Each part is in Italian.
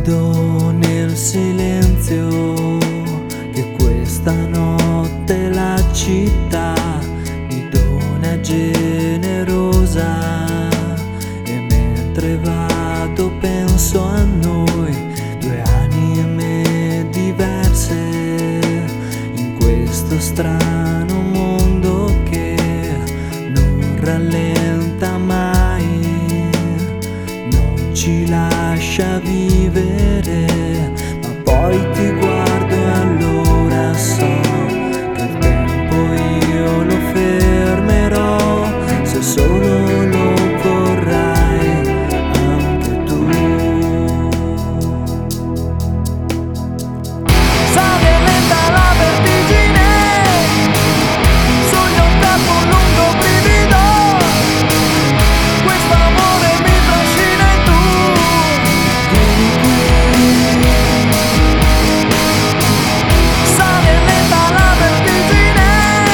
Vedo nel silenzio che questa notte la città mi dona generosa, e mentre vado penso a noi, due anime diverse in questo strano mondo che non rallenta mai, non ci lascia vivere. Ma poi ti guardo e allora so che il tempo io lo fermerò, se solo lo vorrai anche tu. Sale lenta la vertigine, sogno un capo lungo brivido, questo amore mi trascina e tu vieni qui. Sale lenta la vertigine,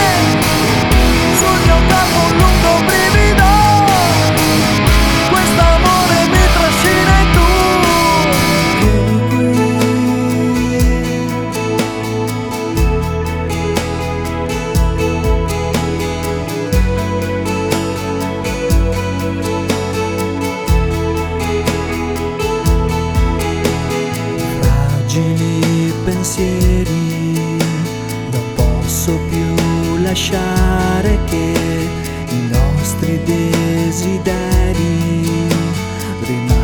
sogno un capo lungo brivido, questo amore mi trascina e tu vieni qui. Fragili pensieri, non posso più lasciare che i nostri desideri rimangano